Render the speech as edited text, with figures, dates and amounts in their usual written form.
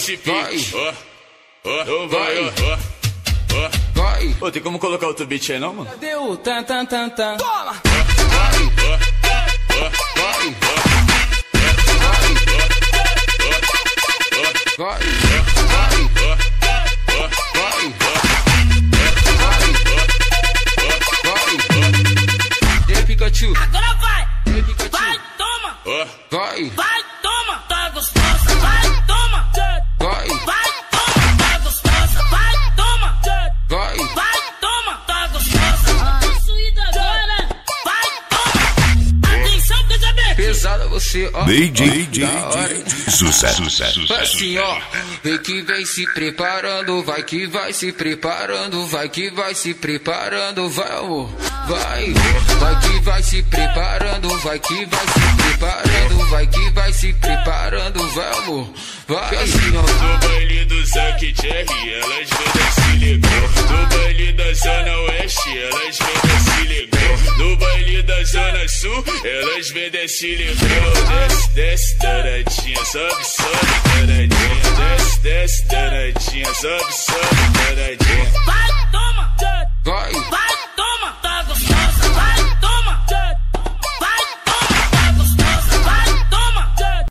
esse pique. Ó, vai. Vai. Ô, tem como colocar outro beat aí não, mano? Cadê o tan tan tan tan? Toma! Vai. Pikachu. Agora vai! Pikachu. Vai, toma! Vai. Vai, toma! Tá gostosa! Vai, toma! Vai. Vai, toma! Tá gostosa! Vai, toma! Vai. Vai, toma! Tá gostosa! Possuída agora! Vai, toma! Atenção, PJB! Pesada você, ó. DJ Sucesso. Assim, ó, vem que vem se preparando, vai que vai se preparando, vai que vai se preparando, vai amor, vai que vai se preparando, vai que vai se preparando, vai que vai se preparando, vai amor, vai assim, ó. No baile do Zack Cherry, elas vêm se ligou. No baile da Zona Oeste, elas vêm se ligou. No baile da Zona Sul, elas vêm se ligou. Desce, desce, taradinha, sobe, sobe, taradinha. Desce, desce, taradinha, sobe, sobe, taradinha. Vai,